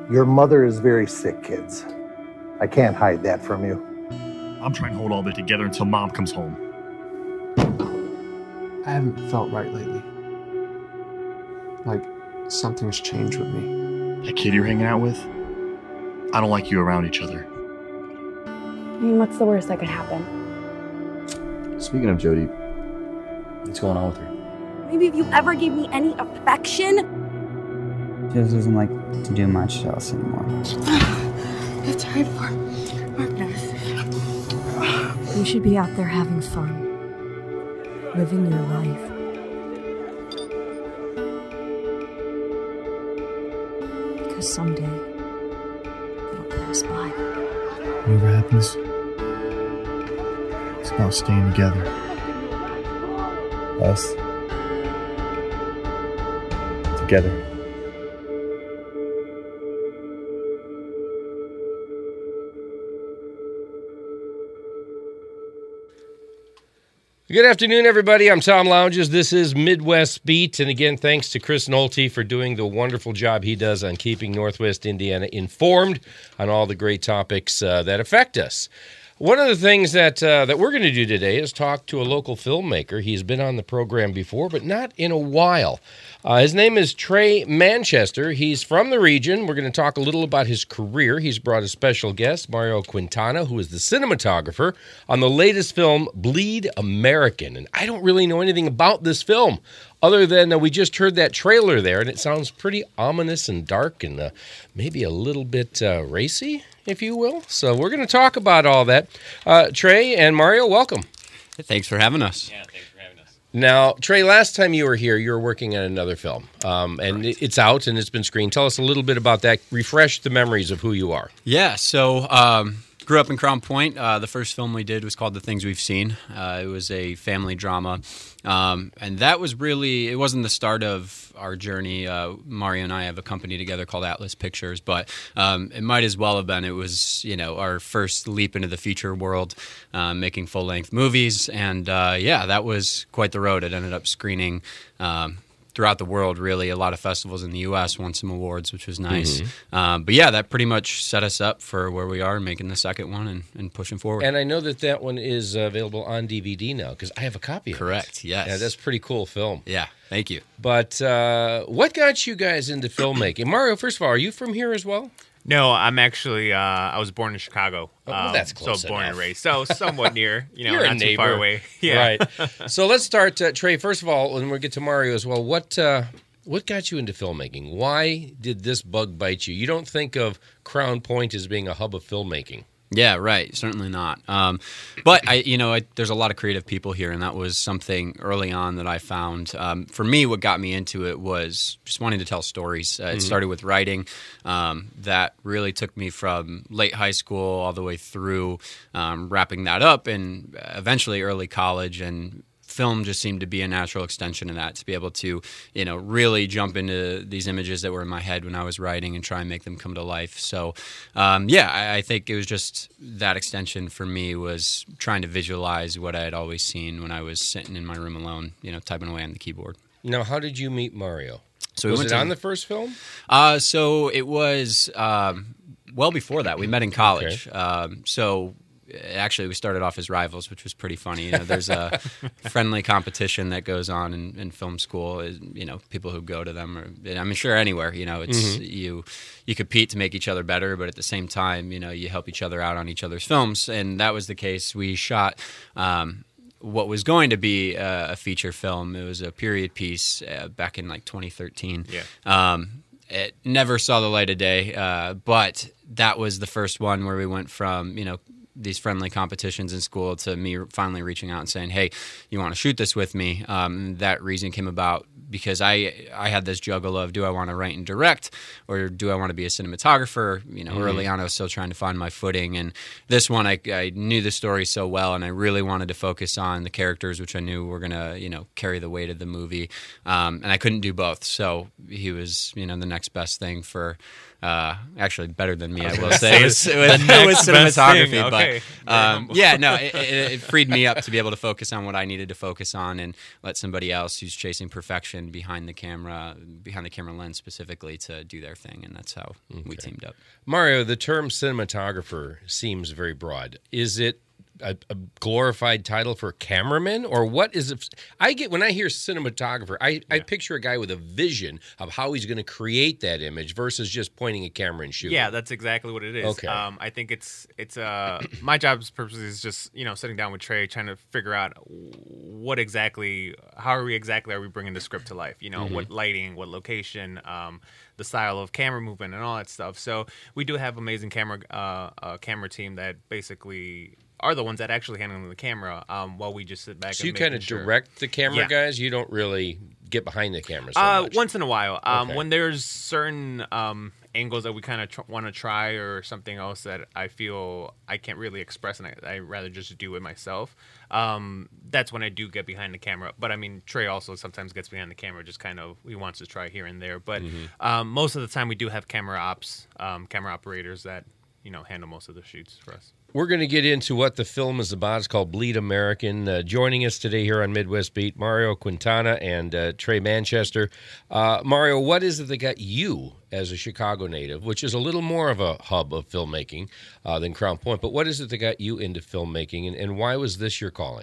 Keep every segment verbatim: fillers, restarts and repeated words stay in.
Your mother is very sick, kids. I can't hide that from you. I'm trying to hold all that together until Mom comes home. I haven't felt right lately. Like something's changed with me. That kid you're hanging out with? I don't like you around each other. I mean, what's the worst that could happen? Speaking of Jody, what's going on with her? Maybe if you ever gave me any affection. She just doesn't like to do much to us anymore. It's hard for Magnus. You should be out there having fun. Living your life. Because someday, it'll pass by. Whatever happens, it's about staying together. Us. Together. Good afternoon, everybody. I'm Tom Lounges. This is Midwest Beat. And again, thanks to Chris Nolte for doing the wonderful job he does on keeping Northwest Indiana informed on all the great topics uh, that affect us. One of the things that uh, that we're going to do today is talk to a local filmmaker. He's been on the program before, but not in a while. Uh, his name is Trey Manchester. He's from the region. We're going to talk a little about his career. He's brought a special guest, Mario Quintana, who is the cinematographer on the latest film, Bleed American. And I don't really know anything about this film other than uh, we just heard that trailer there, and it sounds pretty ominous and dark and uh, maybe a little bit uh, racy, if you will. So we're going to talk about all that. Uh, Trey and Mario, welcome. Thanks for having us. Yeah, thanks for having us. Now, Trey, last time you were here, you were working on another film, um, and right. it's out and it's been screened. Tell us a little bit about that. Refresh the memories of who you are. Yeah, so um, grew up in Crown Point. Uh, the first film we did was called The Things We've Seen. Uh, it was a family drama, um, and that was really, it wasn't the start of our journey. Uh, Mario and I have a company together called Atlas Pictures, but um, it might as well have been. It was, you know, our first leap into the feature world, uh, making full-length movies, and uh, yeah, that was quite the road. It ended up screening um, throughout the world, really. A lot of festivals in the U S, won some awards, which was nice. Mm-hmm. Um, but yeah, that pretty much set us up for where we are, making the second one and, and pushing forward. And I know that that one is uh, available on D V D now, because I have a copy of it. Correct, yes. Yeah, that's a pretty cool film. Yeah, thank you. But uh, what got you guys into filmmaking? Mario, first of all, are you from here as well? No, I'm actually, uh, I was born in Chicago. Oh, well, that's close So born enough. and raised. So somewhat near, you know, You're not a too neighbor. far away. Yeah. Right. So let's start, uh, Trey, first of all, and we'll get to Mario as well. What uh, what got you into filmmaking? Why did this bug bite you? You don't think of Crown Point as being a hub of filmmaking. Yeah, right. Certainly not. Um, but I, you know, I, there's a lot of creative people here, and that was something early on that I found. Um, for me, what got me into it was just wanting to tell stories. Uh, mm-hmm. It started with writing. Um, that really took me from late high school all the way through um, wrapping that up, and eventually early college. And film just seemed to be a natural extension of that, to be able to, you know, really jump into these images that were in my head when I was writing and try and make them come to life. So, um, yeah, I, I think it was just that extension for me, was trying to visualize what I had always seen when I was sitting in my room alone, you know, typing away on the keyboard. Now, how did you meet Mario? So was we it to, on the first film? Uh, so it was um, well before that. We met in college. Okay. Um, so... Actually, we started off as rivals, which was pretty funny. You know, there's a friendly competition that goes on in, in film school. You know, people who go to them, or I'm sure anywhere. You know, it's mm-hmm. you you compete to make each other better, but at the same time, you know, you help each other out on each other's films, and that was the case. We shot Um, what was going to be a, a feature film. It was a period piece uh, back in like twenty thirteen. Yeah. Um, it never saw the light of day, uh, but that was the first one where we went from, you know, these friendly competitions in school to me finally reaching out and saying, hey, you want to shoot this with me? Um, that reason came about because I I had this juggle of, do I want to write and direct, or do I want to be a cinematographer? You know, mm-hmm. early on I was still trying to find my footing, and this one I, I knew the story so well, and I really wanted to focus on the characters, which I knew were going to, you know, carry the weight of the movie, um, and I couldn't do both, so he was, you know, the next best thing for Uh, actually, better than me, I will say. It was, it was, the it was next best cinematography, thing. Okay. but um, yeah, no, it, it, it freed me up to be able to focus on what I needed to focus on, and let somebody else who's chasing perfection behind the camera, behind the camera lens specifically, to do their thing, and that's how okay. we teamed up. Mario, the term cinematographer seems very broad. Is it A, a glorified title for cameraman, or what is it? I get when I hear cinematographer, I, yeah. I picture a guy with a vision of how he's going to create that image versus just pointing a camera and shooting. Yeah, that's exactly what it is. Okay. Um, I think it's it's uh my job's purpose is just you know sitting down with Trey, trying to figure out what exactly, how are we exactly are we bringing the script to life? You know, mm-hmm. what lighting, what location, um, the style of camera movement, and all that stuff. So we do have amazing camera uh, uh camera team that basically are the ones that actually handle the camera um, while we just sit back. So and you kind of sure. direct the camera yeah. guys? You don't really get behind the camera so uh, much? Once in a while. Um, okay. When there's certain um, angles that we kind of tr- want to try or something else that I feel I can't really express and I, I rather just do it myself, um, that's when I do get behind the camera. But, I mean, Trey also sometimes gets behind the camera, just kind of he wants to try here and there. But mm-hmm. um, most of the time we do have camera ops, um, camera operators that, you know, handle most of the shoots for us. We're going to get into what the film is about. It's called Bleed American. Uh, joining us today here on Midwest Beat, Mario Quintana and uh, Trey Manchester. Uh, Mario, what is it that got you, as a Chicago native, which is a little more of a hub of filmmaking uh, than Crown Point, but what is it that got you into filmmaking, and, and why was this your calling?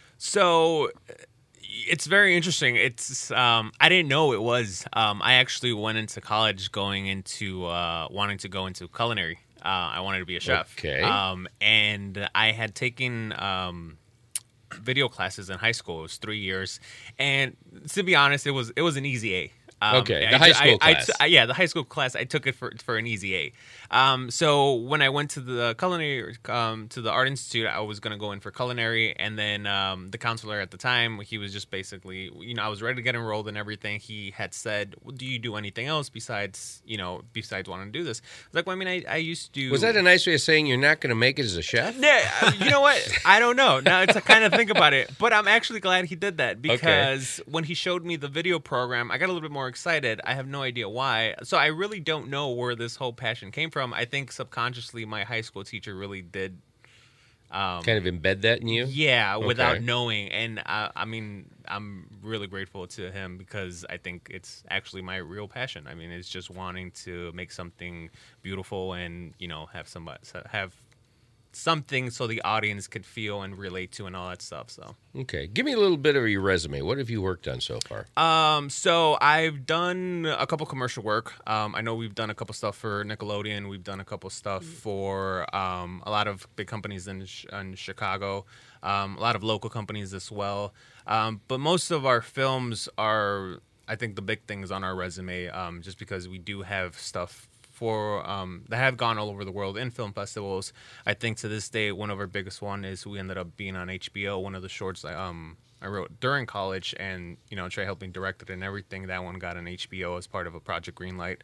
So it's very interesting. It's um, I didn't know it was. Um, I actually went into college going into uh, wanting to go into culinary. Uh, I wanted to be a chef. Okay. Um, and I had taken um, video classes in high school. It was three years. And to be honest, it was it was an easy A. Um, okay, the I, high school I, class. I, I, yeah, the high school class. I took it for for an easy A. Um, so when I went to the culinary, um, to the Art Institute, I was going to go in for culinary, and then um, the counselor at the time, he was just basically, you know, I was ready to get enrolled and everything. He had said, well, "Do you do anything else besides, you know, besides wanting to do this?" I was like, "Well, I mean, I, I used to." Was that a nice way of saying you're not going to make it as a chef? Yeah, you know what? I don't know. Now it's to kind of think about it, but I'm actually glad he did that because okay. when he showed me the video program, I got a little bit more excited. I have no idea why. So I really don't know where this whole passion came from. I think subconsciously my high school teacher really did um, kind of embed that in you? Yeah, okay. without knowing. And I, I mean, I'm really grateful to him because I think it's actually my real passion. I mean, it's just wanting to make something beautiful and, you know, have somebody have something so the audience could feel and relate to and all that stuff. So okay, give me a little bit of your resume. What have you worked on so far? Um, so I've done a couple commercial work. Um, I know we've done a couple stuff for Nickelodeon. We've done a couple stuff for um, a lot of big companies in, in Chicago. Um, a lot of local companies as well. Um, but most of our films are, I think, the big things on our resume. Um, just because we do have stuff for um, that have gone all over the world in film festivals. I think to this day, one of our biggest one is we ended up being on H B O. One of the shorts I, um, I wrote during college, and you know, Trey helped me direct it and everything. That one got on H B O as part of a Project Greenlight,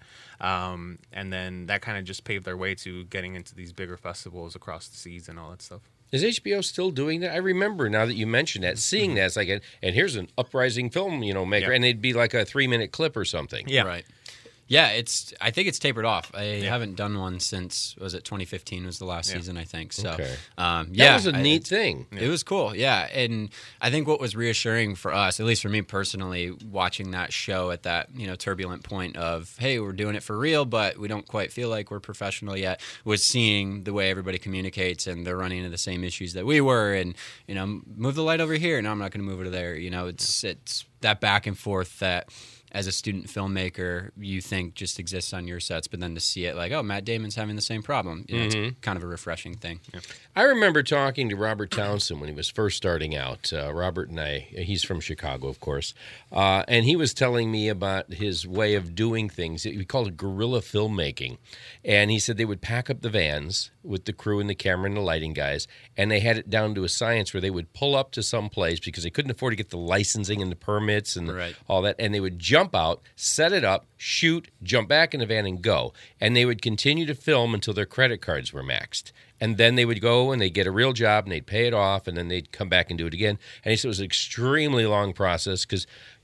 um, and then that kind of just paved their way to getting into these bigger festivals across the seas and all that stuff. Is H B O still doing that? I remember now that you mentioned that, seeing that. It's like, a, and here's an uprising film, you know, maker, yeah. and it'd be like a three minute clip or something. Yeah, right. Yeah, it's. I think it's tapered off. I yeah. haven't done one since, was it twenty fifteen was the last yeah. season, I think. So, okay. um, yeah. That was a I, neat thing. It yeah. was cool, yeah. And I think what was reassuring for us, at least for me personally, watching that show at that, you know, turbulent point of, hey, we're doing it for real, but we don't quite feel like we're professional yet, was seeing the way everybody communicates and they're running into the same issues that we were. And, you know, move the light over here. No, I'm not going to move it there. You know, it's yeah. it's that back and forth that as a student filmmaker, you think just exists on your sets, but then to see it like, oh, Matt Damon's having the same problem, you know, mm-hmm. it's kind of a refreshing thing. Yeah. I remember talking to Robert Townsend when he was first starting out. Uh, Robert and I, he's from Chicago, of course, uh, and he was telling me about his way of doing things. He called it guerrilla filmmaking, and he said they would pack up the vans with the crew and the camera and the lighting guys, and they had it down to a science where they would pull up to some place because they couldn't afford to get the licensing and the permits and right. all that, and they would jump out, set it up, shoot, jump back in the van and go. And they would continue to film until their credit cards were maxed. And then they would go and they'd get a real job and they'd pay it off and then they'd come back and do it again. And he said it was an extremely long process because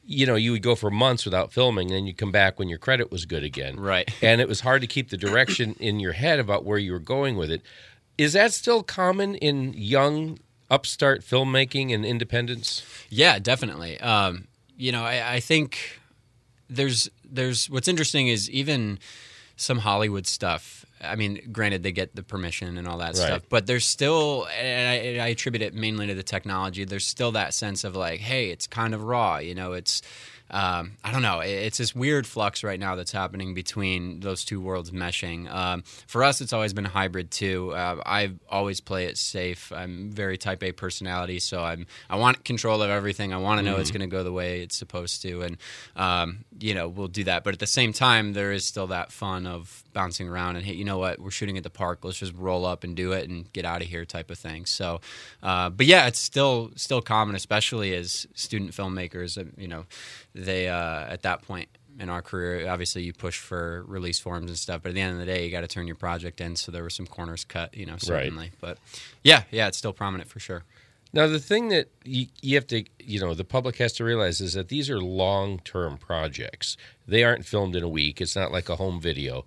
you know, you would go for months without filming, and then you come back when your credit was good again. Right. And it was hard to keep the direction in your head about where you were going with it. Is that still common in young upstart filmmaking and independence? Yeah, definitely. Um, you know, I, I think there's there's what's interesting is even some Hollywood stuff. I mean, granted, they get the permission and all that Right. stuff, but there's still, and I, and I attribute it mainly to the technology, there's still that sense of like, hey, it's kind of raw, you know, it's, um, I don't know, it's this weird flux right now that's happening between those two worlds meshing. Um, for us, it's always been hybrid too. Uh, I always play it safe. I'm very type A personality, so I'm I want control of everything. I want to know Mm-hmm. it's going to go the way it's supposed to, and um, you know, we'll do that. But at the same time, there is still that fun of bouncing around and, hey, you know what, we're shooting at the park, let's just roll up and do it and get out of here type of thing. So, uh, but yeah, it's still still common, especially as student filmmakers. uh, You know, they uh, at that point in our career, obviously you push for release forms and stuff, but at the end of the day, you got to turn your project in. So there were some corners cut, you know, certainly. But yeah, yeah, it's still prominent for sure. Now, the thing that you, you have to, you know, the public has to realize is that these are long-term projects. They aren't filmed in a week. It's not like a home video.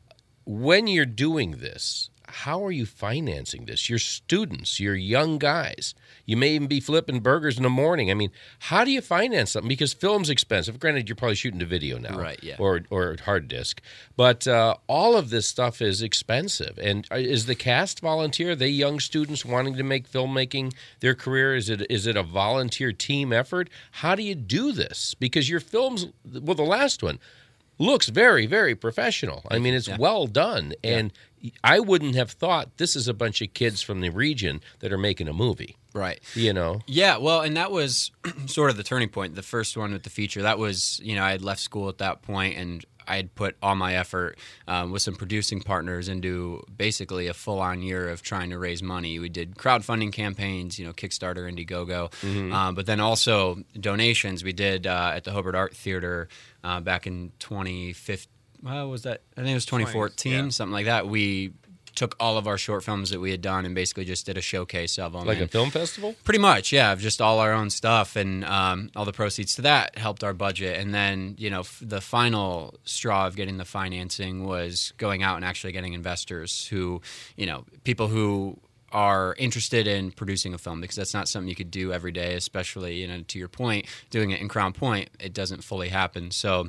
When you're doing this, how are you financing this? You're students. You're young guys. You may even be flipping burgers in the morning. I mean, how do you finance something? Because film's expensive. Granted, you're probably shooting to video now. Right, yeah. Or, or hard disk. But uh, all of this stuff is expensive. And is the cast volunteer? Are they young students wanting to make filmmaking their career? Is it is it a volunteer team effort? How do you do this? Because your films, well, the last one, looks very, very professional. I mean, it's Yeah. well done. And I wouldn't have thought this is a bunch of kids from the region that are making a movie. Right. You know? Yeah, well, and that was sort of the turning point, the first one with the feature. That was, you know, I had left school at that point, and I had put all my effort um, with some producing partners into basically a full-on year of trying to raise money. We did crowdfunding campaigns, you know, Kickstarter, Indiegogo, Mm-hmm. um, but then also donations. We did uh, at the Hobart Art Theater uh, back in twenty fifteen. Well, was that? I think it was twenty fourteen, yeah. something like that. We took all of our short films that we had done and basically just did a showcase of them. Like a And film festival? pretty much, yeah, of just all our own stuff, and um, all the proceeds to that helped our budget. And then, you know, f- the final straw of getting the financing was going out and actually getting investors who, you know, people who are interested in producing a film, because that's not something you could do every day, especially, you know, to your point, doing it in Crown Point, it doesn't fully happen. So,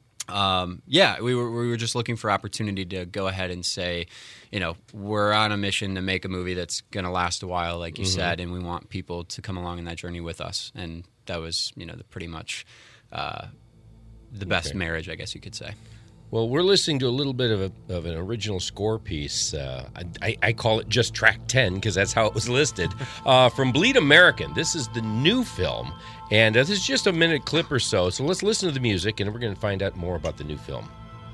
Um, yeah, we were we were just looking for opportunity to go ahead and say, you know, we're on a mission to make a movie that's going to last a while, like you Mm-hmm. said, and we want people to come along in that journey with us. And that was, you know, the pretty much uh, the best Okay. marriage, I guess you could say. Well, we're listening to a little bit of, a, of an original score piece. Uh, I, I call it just track ten because that's how it was listed. Uh, from Bleed American. This is the new film, and uh, this is just a minute clip or so. So let's listen to the music, and we're going to find out more about the new film.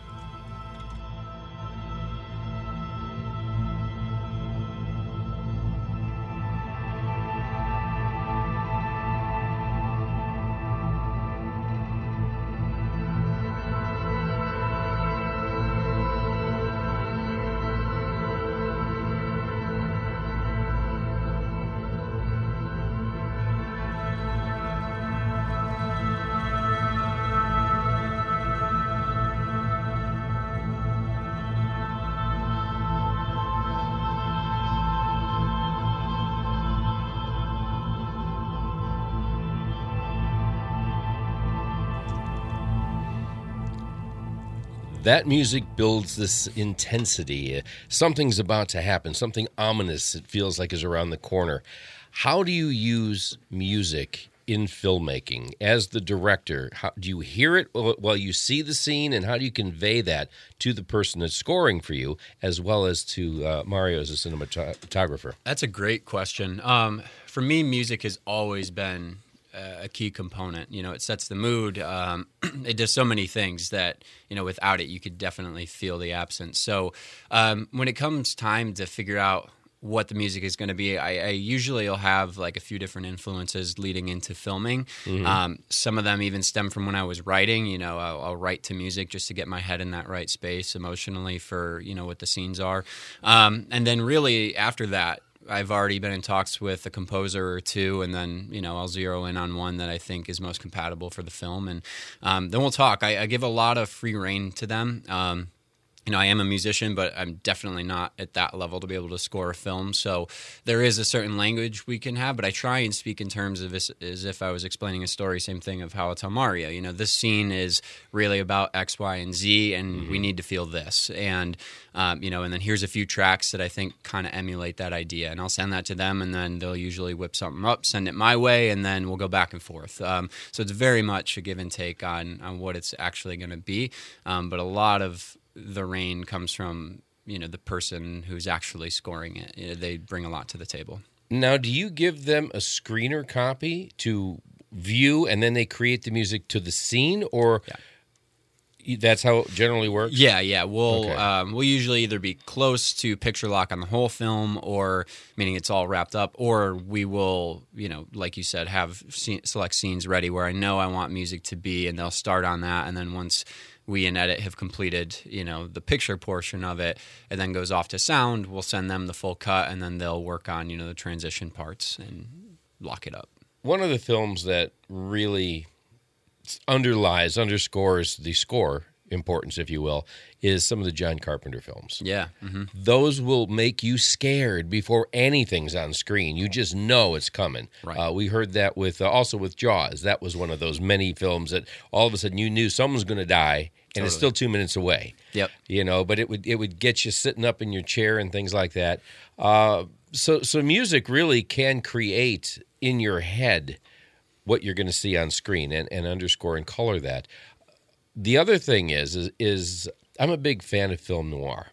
That music builds this intensity. Uh, Something's about to happen, something ominous it feels like is around the corner. How do you use music in filmmaking as the director? How, do you hear it while you see the scene, and how do you convey that to the person that's scoring for you, as well as to uh, Mario as a cinematographer? That's a great question. Um, for me, music has always been a key component. You know, it sets the mood. Um, it does so many things that, you know, without it, you could definitely feel the absence. So um, when it comes time to figure out what the music is going to be, I, I usually will have like a few different influences leading into filming. Mm-hmm. Um, some of them even stem from when I was writing. You know, I'll, I'll write to music just to get my head in that right space emotionally for, you know, what the scenes are. Um, and then really after that, I've already been in talks with a composer or two, and then, you know, I'll zero in on one that I think is most compatible for the film, and um, then we'll talk. I, I give a lot of free rein to them. Um, You know, I am a musician, but I'm definitely not at that level to be able to score a film. So there is a certain language we can have, but I try and speak in terms of as, as if I was explaining a story. Same thing of How I Tell Mario. You know, this scene is really about X, Y, and Z, and mm-hmm. we need to feel this. And, um, you know, and then here's a few tracks that I think kind of emulate that idea. And I'll send that to them, and then they'll usually whip something up, send it my way, and then we'll go back and forth. Um, so it's very much a give and take on, on what it's actually going to be. Um, but a lot of the reign comes from, you know, the person who's actually scoring it. You know, they bring a lot to the table. Now, do you give them a screener copy to view, and then they create the music to the scene, or yeah. that's how it generally works? Yeah, yeah. We'll okay. um, we'll usually either be close to picture lock on the whole film, or meaning it's all wrapped up, or we will, you know, like you said, have scene, select scenes ready where I know I want music to be, and they'll start on that, and then once we in edit have completed, you know, the picture portion of it, and then goes off to sound, we'll send them the full cut, and then they'll work on, you know, the transition parts and lock it up. One of the films that really underlies, underscores the score importance, if you will, is some of the John Carpenter films. Yeah. Mm-hmm. Those will make you scared before anything's on screen. You just know it's coming. Right. Uh, we heard that with uh, also with Jaws. That was one of those many films that all of a sudden you knew someone's going to die, and Totally. It's still two minutes away. Yep. You know, but it would it would get you sitting up in your chair and things like that. Uh, so so music really can create in your head what you're going to see on screen and, and underscore and color that. The other thing is, is, is I'm a big fan of film noir.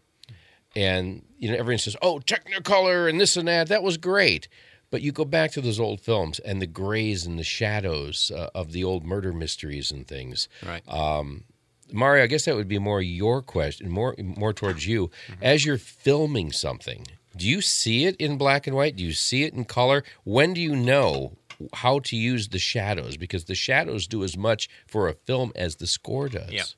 And, you know, everyone says, oh, Technicolor and this and that, that was great. But you go back to those old films and the grays and the shadows uh, of the old murder mysteries and things. Right. Um, Mario, I guess that would be more your question, more more towards you. Mm-hmm. As you're filming something, do you see it in black and white? Do you see it in color? When do you know how to use the shadows? Because the shadows do as much for a film as the score does. Yeah.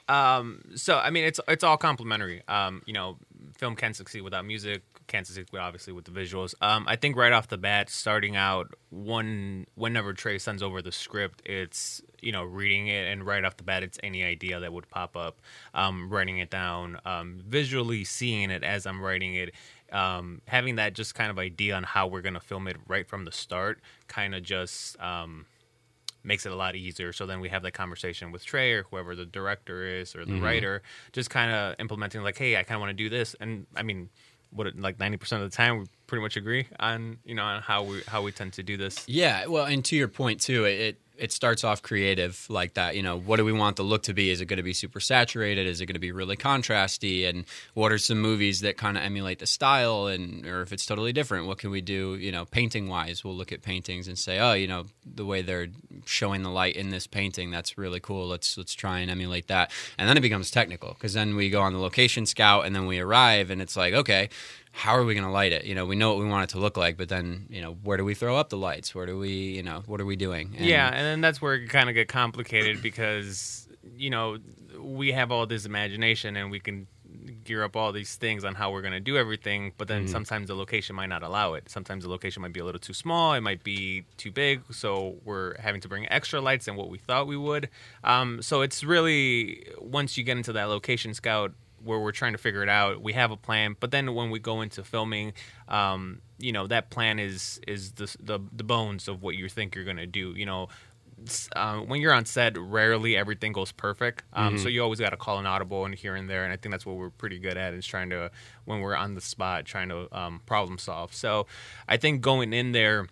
Um, so, I mean, it's it's all complementary. Um, you know, film can succeed without music, can succeed obviously with the visuals. Um, I think right off the bat, starting out, one whenever Trey sends over the script, it's, you know, reading it, and right off the bat, it's any idea that would pop up, um, writing it down, um, visually seeing it as I'm writing it. Um, having that just kind of idea on how we're going to film it right from the start kind of just um, makes it a lot easier. So then we have that conversation with Trey or whoever the director is or the mm-hmm. writer, just kind of implementing like, hey, I kind of want to do this. And I mean, what like ninety percent of the time we pretty much agree on, you know, on how we how we tend to do this. Yeah, well, and to your point too, it it starts off creative like that. You know, what do we want the look to be? Is it going to be super saturated? Is it going to be really contrasty? And what are some movies that kind of emulate the style? And or if it's totally different, what can we do? You know, painting wise, we'll look at paintings and say, oh, you know, the way they're showing the light in this painting, that's really cool. Let's let's try and emulate that. And then it becomes technical because then we go on the location scout and then we arrive and it's like, okay, how are we going to light it? You know, we know what we want it to look like, but then, you know, where do we throw up the lights? Where do we, you know, what are we doing? And yeah, and then that's where it kind of get complicated because, you know, we have all this imagination and we can gear up all these things on how we're going to do everything, but then mm-hmm. sometimes the location might not allow it. Sometimes the location might be a little too small. It might be too big, so we're having to bring extra lights than what we thought we would. Um, so it's really, once you get into that location scout, where we're trying to figure it out, we have a plan, but then when we go into filming, um, you know, that plan is is the the, the bones of what you think you're going to do. You know, uh, when you're on set, rarely everything goes perfect, um, mm-hmm. so you always got to call an audible and here and there, and I think that's what we're pretty good at, is trying to, when we're on the spot, trying to um, problem solve. So I think going in there,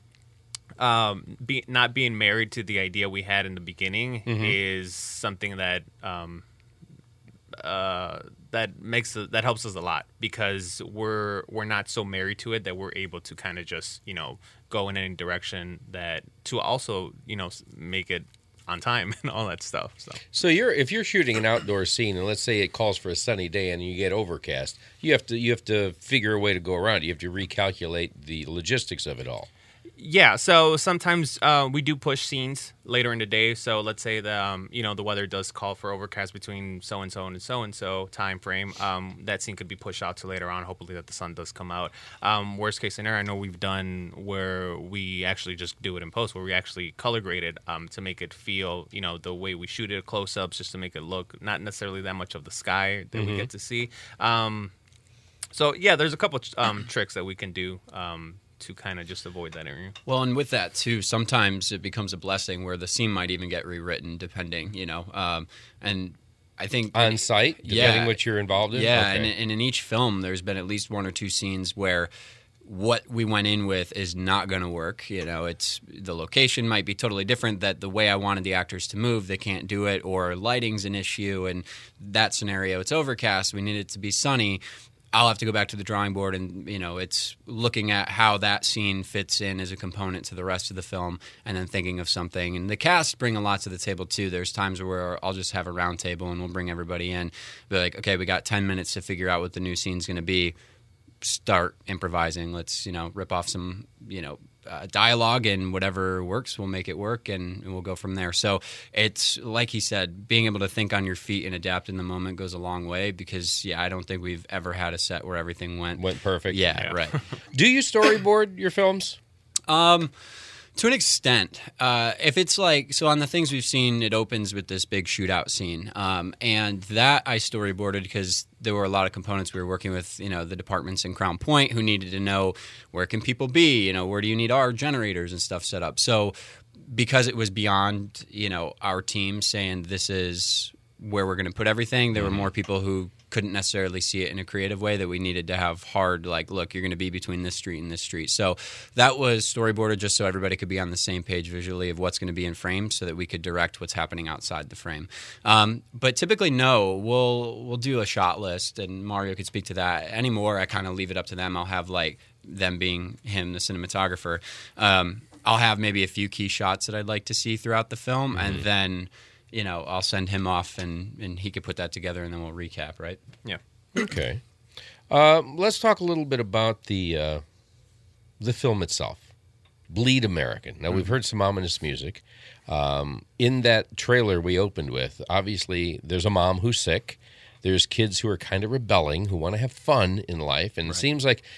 um, be, not being married to the idea we had in the beginning mm-hmm. is something that um, uh, that makes that helps us a lot, because we're we're not so married to it that we're able to kind of just, you know, go in any direction that to also, you know, make it on time and all that stuff. So, so you're if you're shooting an outdoor scene and let's say it calls for a sunny day and you get overcast, you have to you have to figure a way to go around it. You have to recalculate the logistics of it all. Yeah, so sometimes uh, we do push scenes later in the day. So let's say the um, you know the weather does call for overcast between so and so and so and so time frame. Um, that scene could be pushed out to later on. Hopefully that the sun does come out. Um, worst case scenario, I know we've done where we actually just do it in post, where we actually color grade it um, to make it feel you know the way we shoot it, close ups, just to make it look not necessarily that much of the sky that Mm-hmm. we get to see. Um, so yeah, there's a couple um, tricks that we can do. Um, to kind of just avoid that area. Well, and with that too, sometimes it becomes a blessing where the scene might even get rewritten, depending, you know. Um, and I think On site, depending yeah, what you're involved in? Yeah, Okay. and, and in each film, there's been at least one or two scenes where what we went in with is not going to work. You know, it's the location might be totally different. That the way I wanted the actors to move, they can't do it, or lighting's an issue. And that scenario, it's overcast. We need it to be sunny. I'll have to go back to the drawing board and, you know, it's looking at how that scene fits in as a component to the rest of the film and then thinking of something. And the cast bring a lot to the table, too. There's times where I'll just have a round table and we'll bring everybody in. Be like, okay, we got ten minutes to figure out what the new scene's going to be. Start improvising. Let's, you know, rip off some, you know, uh, dialogue, and whatever works, we'll make it work, and, and we'll go from there. So it's, like he said, being able to think on your feet and adapt in the moment goes a long way because, yeah, I don't think we've ever had a set where everything went... Went perfect. Yeah, Yeah. right. Do you storyboard your films? Um, to an extent, uh, if it's like, so on the things we've seen, it opens with this big shootout scene. Um, and that I storyboarded because there were a lot of components we were working with, you know, the departments in Crown Point who needed to know where can people be, you know, where do you need our generators and stuff set up. So because it was beyond, you know, our team saying this is where we're going to put everything, there were more people who couldn't necessarily see it in a creative way that we needed to have hard, like, look, you're going to be between this street and this street. So that was storyboarded just so everybody could be on the same page visually of what's going to be in frame so that we could direct what's happening outside the frame. Um, but typically, no, we'll we'll do a shot list, and Mario could speak to that. Anymore, I kind of leave it up to them. I'll have, like, them being him, the cinematographer. Um, I'll have maybe a few key shots that I'd like to see throughout the film, mm-hmm. and then... you know, I'll send him off and, and he could put that together and then we'll recap, right? Yeah. Okay. Um, let's talk a little bit about the uh, the film itself, Bleed American. Now, mm-hmm. we've heard some ominous music. Um, in that trailer we opened with, obviously, there's a mom who's sick. There's kids who are kind of rebelling, who want to have fun in life. And right. it seems like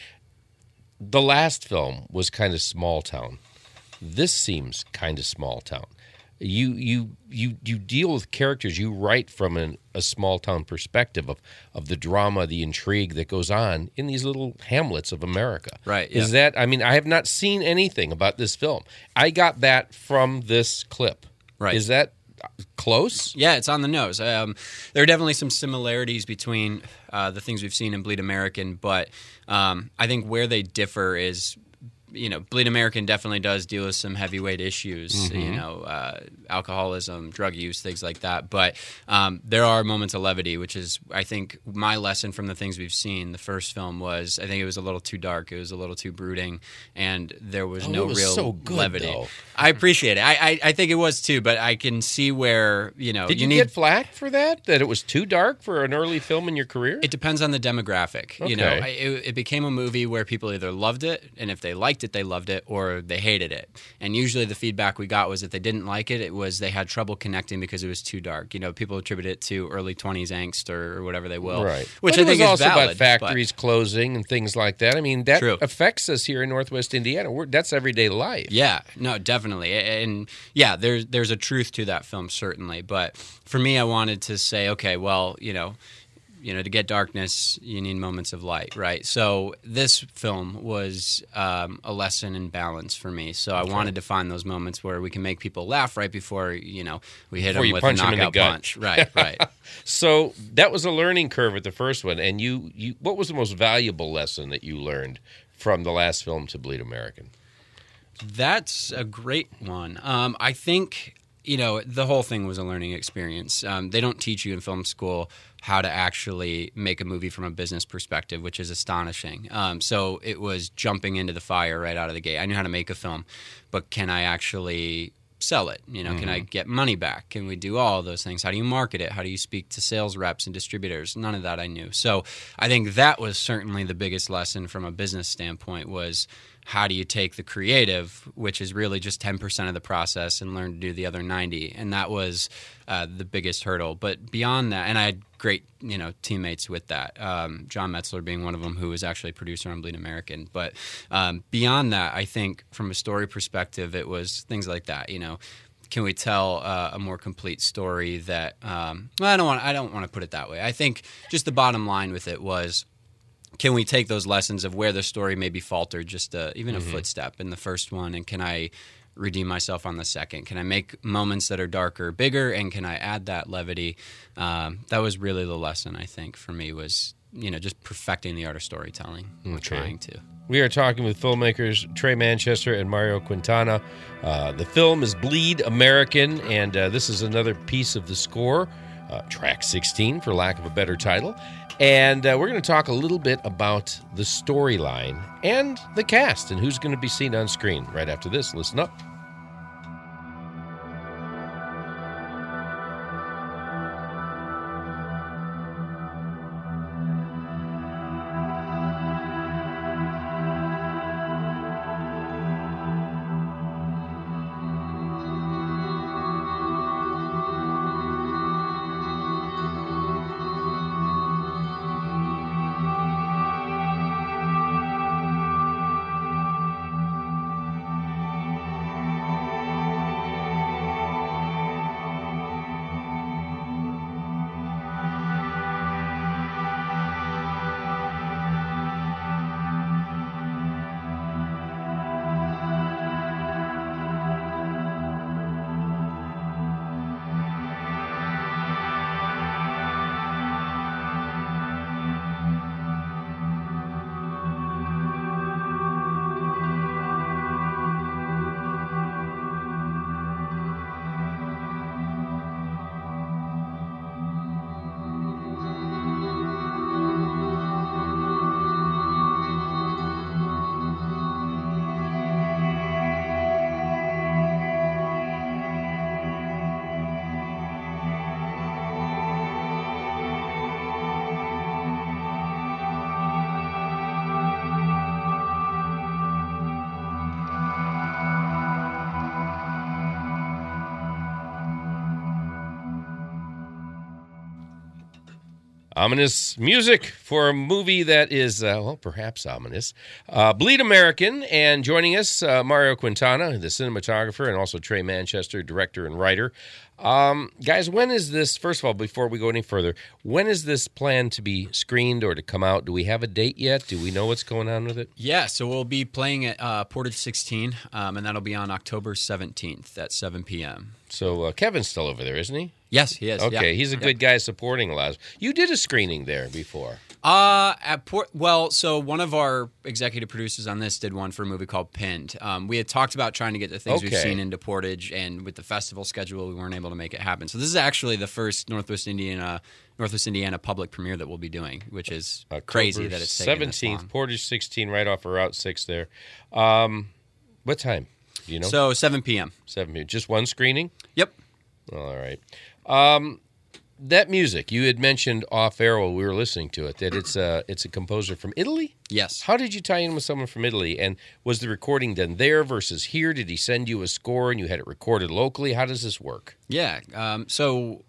the last film was kind of small town. This seems kind of small town. You you you you deal with characters. You write from an, a small town perspective of, of the drama, the intrigue that goes on in these little hamlets of America. Right. Is yeah. that? I mean, I have not seen anything about this film. I got that from this clip. Right. Is that close? Yeah, it's on the nose. Um, there are definitely some similarities between uh, the things we've seen in Bleed American, but um, I think where they differ is. You know, Bleed American definitely does deal with some heavyweight issues, mm-hmm. you know, uh, alcoholism, drug use, things like that. But um, there are moments of levity, which is, I think, my lesson from the things we've seen. The first film was, I think it was a little too dark. It was a little too brooding, and there was oh, no it was real so good, levity. Though. I appreciate it. I, I I think it was too, but I can see where, you know. Did you, you need, get flack for that? That it was too dark for an early film in your career? It depends on the demographic. Okay. You know, I, it, it became a movie where people either loved it, and if they liked it, they loved it, or they hated it. And usually the feedback we got was if they didn't like it, it was they had trouble connecting because it was too dark. You know, people attribute it to early twenties angst or, or whatever they will. Right. Which but I think it was is also valid, about factories closing and things like that. I mean, that True. affects us here in Northwest Indiana. We're, that's everyday life. Yeah, no, definitely. And yeah, there's there's a truth to that film, certainly. But for me, I wanted to say, okay, well, you know, you know, to get darkness, you need moments of light, right? So this film was um, a lesson in balance for me. So I okay. wanted to find those moments where we can make people laugh right before, you know, we hit before them with punch a them in the knockout gut. punch. Right, right. So that was a learning curve at the first one. And you, you, what was the most valuable lesson that you learned from the last film to Bleed American? That's a great one. Um, I think, you know, the whole thing was a learning experience. Um, they don't teach you in film school how to actually make a movie from a business perspective, which is astonishing. Um, so it was jumping into the fire right out of the gate. I knew how to make a film, but can I actually sell it? You know, mm-hmm. can I get money back? Can we do all of those things? How do you market it? How do you speak to sales reps and distributors? None of that I knew. So I think that was certainly the biggest lesson from a business standpoint was how do you take the creative, which is really just ten percent of the process, and learn to do the other ninety? And that was uh, the biggest hurdle. But beyond that, and I had great, you know, teammates with that. Um, John Metzler being one of them, who was actually a producer on Bleed American. But um, beyond that, I think from a story perspective, it was things like that. You know, can we tell uh, a more complete story that? Um, well, I don't want. I don't want to put it that way. I think just the bottom line with it was, can we take those lessons of where the story maybe faltered just a, even mm-hmm. a footstep in the first one, and can I redeem myself on the second? Can I make moments that are darker bigger, and can I add that levity? Um, that was really the lesson, I think, for me, was, you know, just perfecting the art of storytelling. Okay. Or trying to. We are talking with filmmakers Trey Manchester and Mario Quintana. Uh, the film is Bleed American, and uh, this is another piece of the score, uh, track sixteen, for lack of a better title. And uh, we're going to talk a little bit about the storyline and the cast and who's going to be seen on screen right after this. Listen up. Ominous music for a movie that is, uh, well, perhaps ominous. Uh, Bleed American, and joining us, uh, Mario Quintana, the cinematographer, and also Trey Manchester, director and writer. Um, guys, when is this, first of all, before we go any further, when is this planned to be screened or to come out? Do we have a date yet? Do we know what's going on with it? Yeah, so we'll be playing at uh, Portage sixteen, um, and that'll be on October seventeenth at seven p.m. So uh, Kevin's still over there, isn't he? Yes, he is. Okay, yeah. he's a good yeah. guy supporting a lot. You did a screening there before. Uh, at Port. Well, so one of our executive producers on this did one for a movie called Pinned. Um, we had talked about trying to get the things Okay. we've seen into Portage, and with the festival schedule, we weren't able to make it happen. So this is actually the first Northwest Indiana Northwest Indiana public premiere that we'll be doing, which is October crazy that it's taken this seventeenth, long. Portage sixteen, right off of Route six there. Um, what time? Do you know? So seven p.m. seven p.m. Just one screening? Yep. All right. Um, that music, you had mentioned off air while we were listening to it, that it's a, it's a composer from Italy? Yes. How did you tie in with someone from Italy? And was the recording done there versus here? Did he send you a score and you had it recorded locally? How does this work? Yeah. Um, so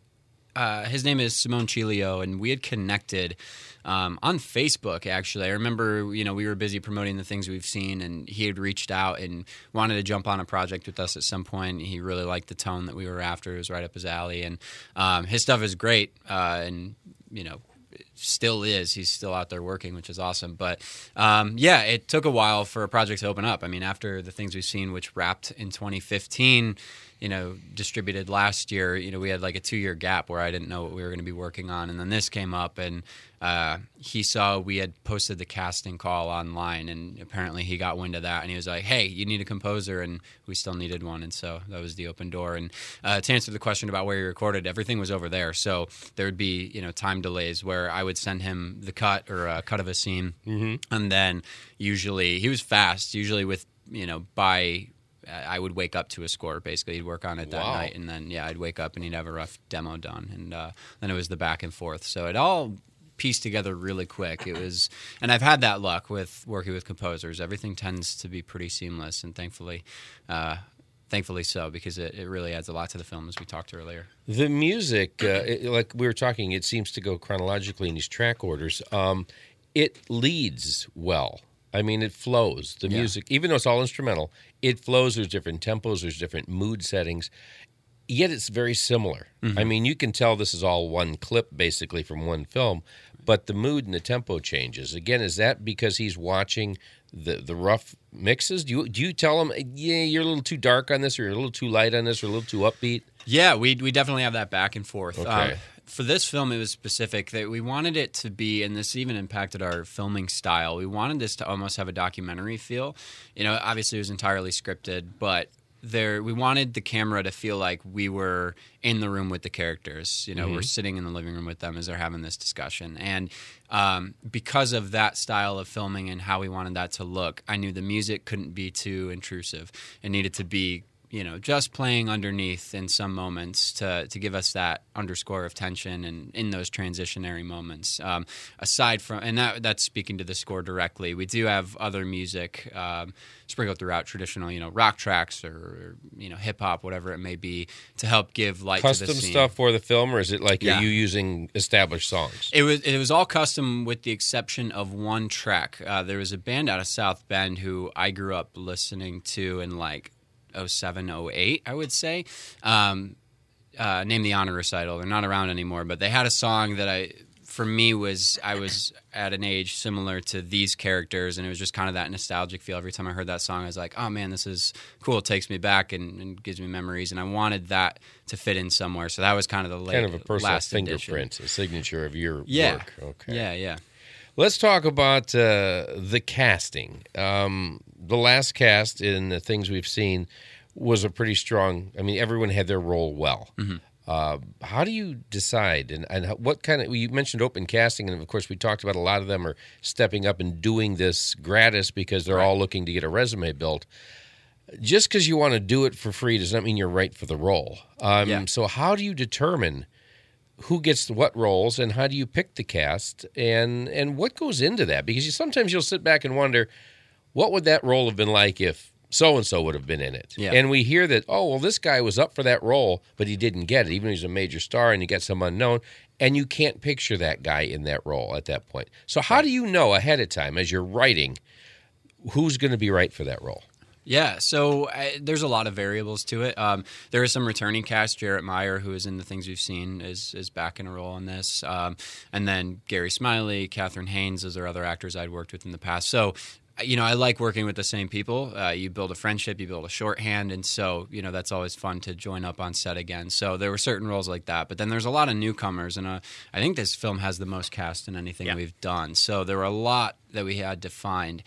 uh, his name is Simone Cilio, and we had connected um, on Facebook, actually. I remember, you know, we were busy promoting the things we've seen, and he had reached out and wanted to jump on a project with us at some point. He really liked the tone that we were after. It was right up his alley. And um, his stuff is great, uh, and, you know, still is. He's still out there working, which is awesome. But, um, yeah, it took a while for a project to open up. I mean, after the things we've seen, which wrapped in twenty fifteen, you know, distributed last year, you know, we had like a two-year gap where I didn't know what we were going to be working on. And then this came up, and uh, he saw we had posted the casting call online, and apparently he got wind of that, and he was like, hey, you need a composer, and we still needed one. And so that was the open door. And uh, to answer the question about where he recorded, everything was over there. So there would be, you know, time delays where I would send him the cut or a cut of a scene. Mm-hmm. And then usually he was fast, usually with, you know, by I would wake up to a score. Basically, he'd work on it that Wow. night, and then yeah, I'd wake up and he'd have a rough demo done, and uh, then it was the back and forth. So it all pieced together really quick. It was, and I've had that luck with working with composers. Everything tends to be pretty seamless, and thankfully, uh, thankfully so, because it, it really adds a lot to the film, as we talked earlier. The music, uh, it, like we were talking, it seems to go chronologically in these track orders. Um, it leads well. I mean, it flows. The Yeah. music, even though it's all instrumental, it flows. There's different tempos. There's different mood settings. Yet it's very similar. Mm-hmm. I mean, you can tell this is all one clip, basically, from one film, but the mood and the tempo changes. Again, is that because he's watching the the rough mixes? Do you do you tell him, yeah, you're a little too dark on this, or you're a little too light on this, or a little too upbeat? Yeah, we we definitely have that back and forth. Okay. Um, for this film, it was specific that we wanted it to be, and this even impacted our filming style. We wanted this to almost have a documentary feel. You know, obviously it was entirely scripted, but there we wanted the camera to feel like we were in the room with the characters. You know, Mhm. we're sitting in the living room with them as they're having this discussion. And um, because of that style of filming and how we wanted that to look, I knew the music couldn't be too intrusive. It needed to be, you know, just playing underneath in some moments to to give us that underscore of tension and in those transitionary moments. Um, aside from, and that that's speaking to the score directly, we do have other music um, sprinkled throughout, traditional, you know, rock tracks or, or you know, hip hop, whatever it may be, to help give light Custom to the scene. stuff for the film, or is it like Yeah. are you using established songs? It was it was all custom with the exception of one track. Uh, there was a band out of South Bend who I grew up listening to in like oh seven, oh eight, I would say, um, uh, named The Honor Recital. They're not around anymore, but they had a song that I, for me, was I was at an age similar to these characters, and it was just kind of that nostalgic feel. Every time I heard that song, I was like, oh man, this is cool. It takes me back and, and gives me memories, and I wanted that to fit in somewhere. So that was kind of the late, Kind of a personal last fingerprint, edition. a signature of your Yeah. work. Okay. Yeah, yeah. Let's talk about uh, the casting. Um, the last cast in the things we've seen was a pretty strong. I mean, everyone had their role well. Mm-hmm. Uh, how do you decide, and, and what kind of? You mentioned open casting, and of course, we talked about a lot of them are stepping up and doing this gratis because they're Right. all looking to get a resume built. Just because you want to do it for free does not mean you're right for the role. Um, Yeah. So, how do you determine who gets what roles, and how do you pick the cast, and and what goes into that? Because you, sometimes you'll sit back and wonder, what would that role have been like if so and so would have been in it? Yeah. And we hear that, oh well, this guy was up for that role, but he didn't get it, even though he's a major star, and you got some unknown, and you can't picture that guy in that role at that point. So how do you know ahead of time as you're writing who's going to be right for that role? Yeah, so I, there's a lot of variables to it. Um, there is some returning cast. Jarrett Meyer, who is in the things we've seen, is is back in a role in this. Um, and then Gary Smiley, Catherine Haynes, those are other actors I'd worked with in the past. So, you know, I like working with the same people. Uh, you build a friendship, you build a shorthand, and so, you know, that's always fun to join up on set again. So there were certain roles like that. But then there's a lot of newcomers, and uh, I think this film has the most cast in anything Yeah. we've done. So there were a lot that we had to find.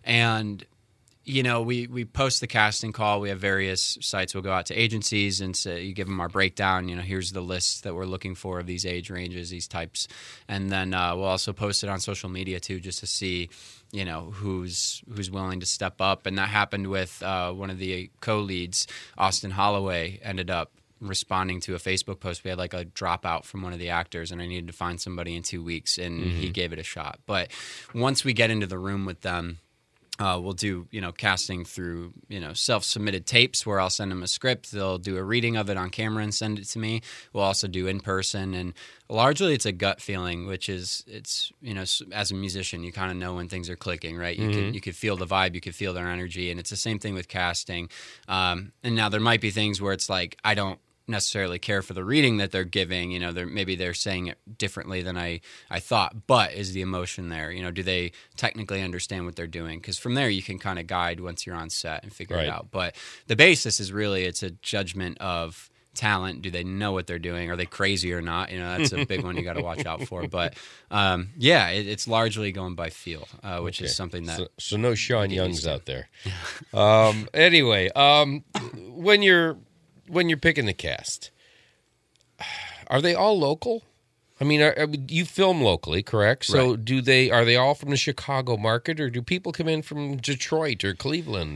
And you know, we, we post the casting call. We have various sites. We'll go out to agencies and say, you give them our breakdown. You know, here's the list that we're looking for of these age ranges, these types. And then uh, we'll also post it on social media, too, just to see, you know, who's who's willing to step up. And that happened with uh, one of the co-leads, Austin Holloway, ended up responding to a Facebook post. We had like a dropout from one of the actors, and I needed to find somebody in two weeks, and Mm-hmm. he gave it a shot. But once we get into the room with them, Uh, we'll do, you know, casting through, you know, self-submitted tapes where I'll send them a script. They'll do a reading of it on camera and send it to me. We'll also do in person, and largely it's a gut feeling, which is it's, you know, as a musician, you kind of know when things are clicking, right? You Mm-hmm. can you could feel the vibe, you could feel their energy, and it's the same thing with casting. Um, and now there might be things where it's like I don't necessarily care for the reading that they're giving. You know, they're, maybe they're saying it differently than I, I thought, but is the emotion there? You know, do they technically understand what they're doing? Because from there you can kind of guide once you're on set and figure Right. it out. But the basis is really it's a judgment of talent. Do they know what they're doing? Are they crazy or not? You know, that's a big one you got to watch out for. But um, yeah, it, it's largely going by feel, uh, which Okay. is something that So, so no Sean get Youngs used to. out there. um, anyway, um, when you're when you're picking the cast, are they all local? I mean, are, are, you film locally, correct? So Right. do they? Are they all from the Chicago market, or do people come in from Detroit or Cleveland or?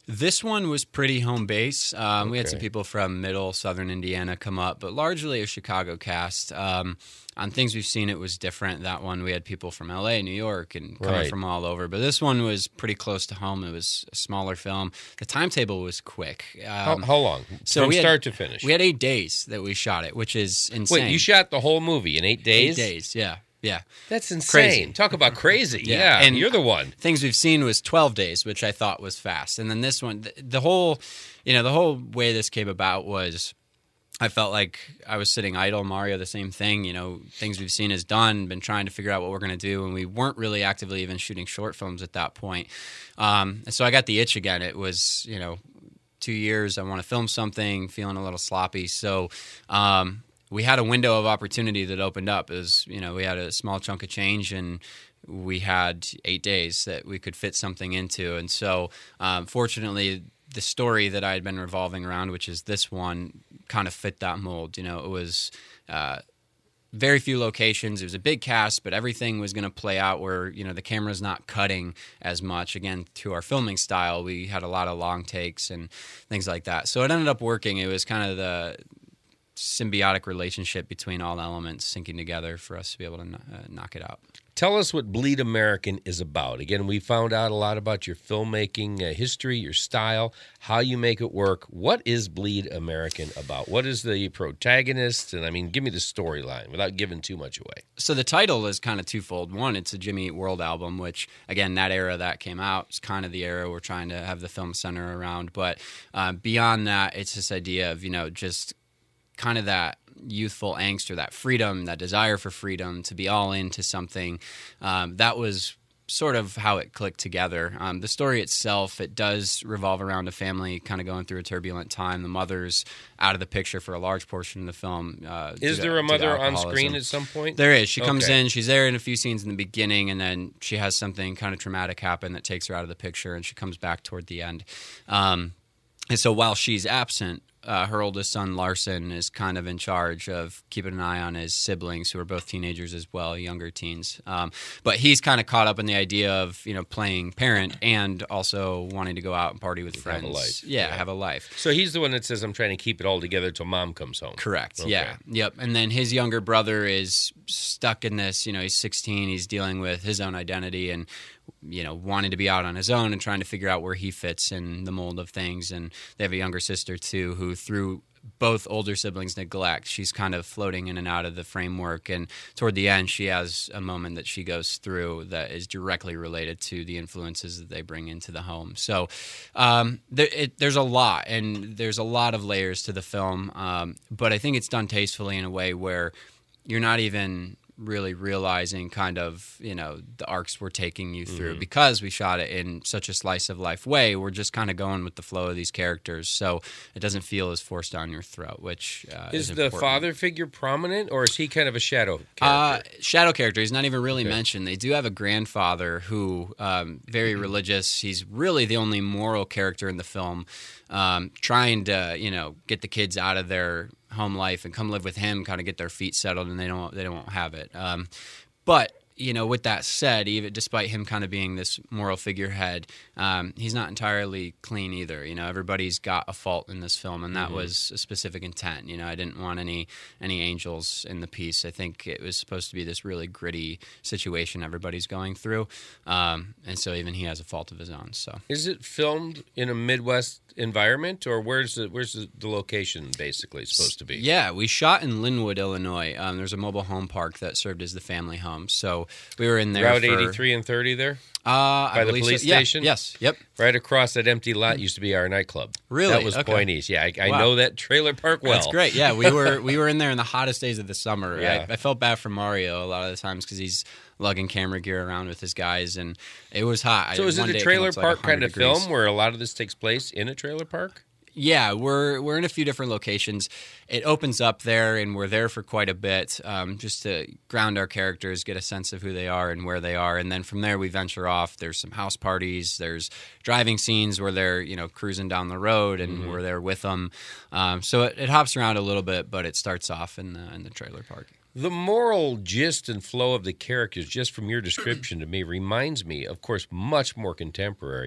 This one was pretty home base. Um, We had some Okay. people from middle, southern Indiana come up, but largely a Chicago cast. Um, on Things We've Seen, it was different. That one, we had people from L A, New York, and coming Right. from all over. But this one was pretty close to home. It was a smaller film. The timetable was quick. How, Um, how long? so From we had- start to finish. We had eight days that we shot it, which is insane. Wait, you shot the whole movie in eight days? Eight days, yeah. Yeah. That's insane. Crazy. Talk about crazy. Yeah. Yeah, And- you're the one. Things We've Seen was twelve days, which I thought was fast. And then this one, the, the whole, you know, the whole way this came about was I felt like I was sitting idle. Mario, the same thing. You know, Things We've Seen is done, been trying to figure out what we're going to do. And we weren't really actively even shooting short films at that point. Um, and so I got the itch again. It was, you know, two years. I want to film something, feeling a little sloppy. So, um, we had a window of opportunity that opened up. It was, you know, we had a small chunk of change and we had eight days that we could fit something into. And so, um, fortunately, the story that I had been revolving around, which is this one, kind of fit that mold. You know, it was uh, very few locations. It was a big cast, but everything was going to play out where, you know, the camera's not cutting as much. Again, to our filming style, we had a lot of long takes and things like that. So it ended up working. It was kind of the symbiotic relationship between all elements syncing together for us to be able to uh, knock it out. Tell us what Bleed American is about. Again, we found out a lot about your filmmaking uh, history, your style, how you make it work. What is Bleed American about? What is the protagonist? And I mean, give me the storyline without giving too much away. So the title is kind of twofold. One, it's a Jimmy Eat World album, which, again, that era that came out is kind of the era we're trying to have the film center around. But uh, beyond that, it's this idea of, you know, just kind of that youthful angst or that freedom, that desire for freedom, to be all into something. Um, that was sort of how it clicked together. Um, the story itself, it does revolve around a family kind of going through a turbulent time. The mother's out of the picture for a large portion of the film. Uh, Is due there to- a due to mother on alcoholism. screen at some point? There is. She comes Okay. in. She's there in a few scenes in the beginning, and then she has something kind of traumatic happen that takes her out of the picture, and she comes back toward the end. Um, and so while she's absent, uh, her oldest son, Larson, is kind of in charge of keeping an eye on his siblings, who are both teenagers as well, younger teens. Um, but he's kind of caught up in the idea of, you know, playing parent and also wanting to go out and party with Have friends. a life. Yeah, Yeah. have a life. So he's the one that says, I'm trying to keep it all together till mom comes home. Correct. Okay. Yeah. Yep. And then his younger brother is stuck in this, you know, he's sixteen, he's dealing with his own identity and, you know, wanting to be out on his own and trying to figure out where he fits in the mold of things. And they have a younger sister too, who through both older siblings' neglect, she's kind of floating in and out of the framework. And toward the end, she has a moment that she goes through that is directly related to the influences that they bring into the home. So um, there, it, there's a lot, and there's a lot of layers to the film. Um, but I think it's done tastefully in a way where you're not even really realizing kind of, you know, the arcs we're taking you through Mm-hmm. because we shot it in such a slice of life way. We're just kind of going with the flow of these characters, so it doesn't feel as forced down your throat, which uh, Is is the important. father figure prominent, or is he kind of a shadow Uh, character? shadow character. He's not even really Okay. mentioned. They do have a grandfather who, um, very religious. He's really the only moral character in the film, um, trying to, you know, get the kids out of their home life and come live with him, kind of get their feet settled, and they don't they don't have it. Um, but you know, with that said, even despite him kind of being this moral figurehead, um, he's not entirely clean either. You know, everybody's got a fault in this film, and that Mhm. was a specific intent. You know, I didn't want any any angels in the piece. I think it was supposed to be this really gritty situation everybody's going through, um, and so even he has a fault of his own. So Is it filmed in a Midwest environment, or where's the where's the, the location basically supposed to be? yeah, we shot in Linwood, Illinois. Um, there's a mobile home park that served as the family home. So we were in there. Route for, eighty-three and thirty there? Uh, I By the believe police so. Yeah, station? yes. Yep. Right across that empty lot used to be our nightclub. Really? That was Okay. Point East. Yeah, I, I Wow. know that trailer park well. That's great. Yeah, we were we were in there in the hottest days of the summer. Yeah. I, I felt bad for Mario a lot of the times because he's lugging camera gear around with his guys, and it was hot. So I, is one it day a came trailer up to like park one hundred kind of degrees. film where a lot of this takes place in a trailer park? Yeah, we're we're in a few different locations. It opens up there, and we're there for quite a bit, um, just to ground our characters, get a sense of who they are and where they are, and then from there we venture off. There's some house parties, there's driving scenes where they're you know cruising down the road, and Mhm. we're there with them. Um, so it, it hops around a little bit, but it starts off in the in the trailer park. The moral gist and flow of the characters, just from your description to me, reminds me, of course, much more contemporary,